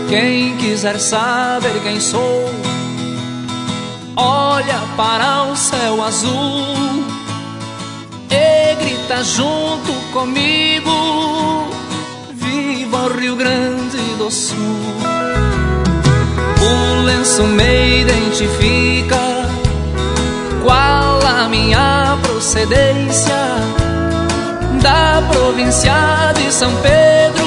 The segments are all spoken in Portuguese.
Quem quiser saber quem sou, olha para o céu azul e grita junto comigo: viva o Rio Grande do Sul. O lenço me identifica, qual a minha procedência, da província de São Pedro,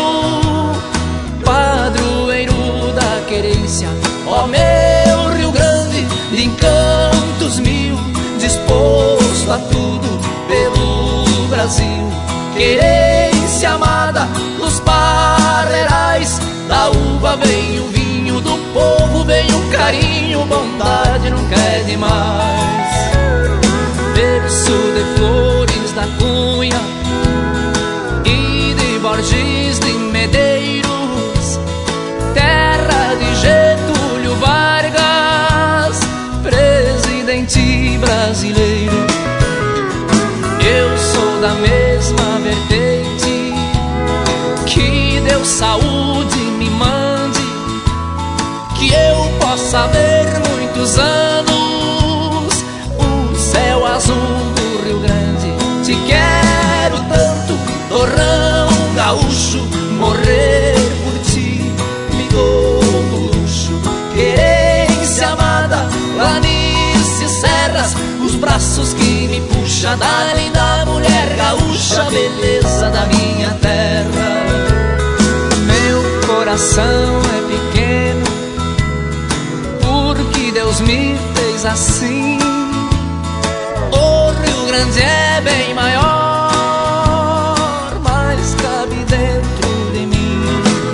padroeiro da querência. Ó meu Rio Grande, de encantos mil, disposto a tudo pelo Brasil. Querência amada dos parreirais, da uva vem o vinho, do povo vem o carinho, bondade nunca é demais. Berço de Flores da Cunha e de Borges de Medeiros, terra de Getúlio Vargas, presidente brasileiro. Eu sou da mesma vertente, que Deus saúde me mande, que eu possa ver muitos anos o céu azul do Rio Grande. Te quero tanto, torrão gaúcho, morrer por ti me dou do luxo. Querência amada, planícies, serras, os braços que me puxa da linda mulher gaúcha, beleza da minha terra. Meu coração é pequeno, porque Deus me fez assim. O Rio Grande é bem maior, mas cabe dentro de mim.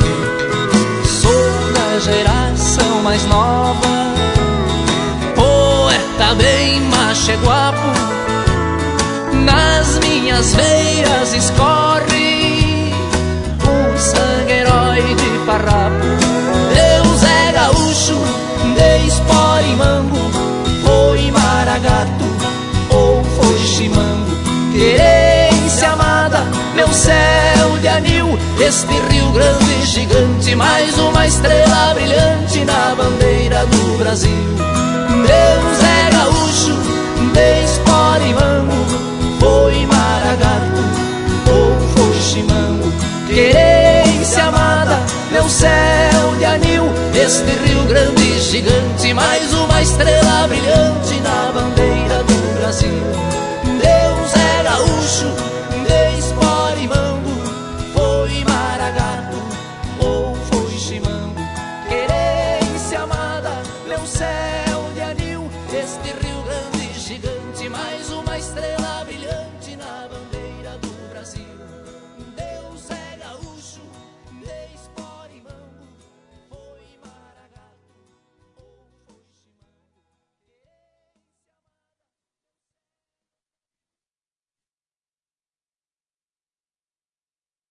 Sou da geração mais nova, poeta bem macheguapo, nas minhas veias escorre o sangue herói de farrapo. Deus é gaúcho, de Esporimambo, foi Maragato ou foi Chimango. Querência amada, meu céu de anil, este Rio Grande gigante, mais uma estrela brilhante na bandeira do Brasil. Deus é gaúcho, de Esporimambo, foi Maragato ou foi Chimango. Querência amada, meu céu de anil, este Rio Grande gigante, mais uma estrela brilhante na bandeira do Brasil. Deus é gaúcho,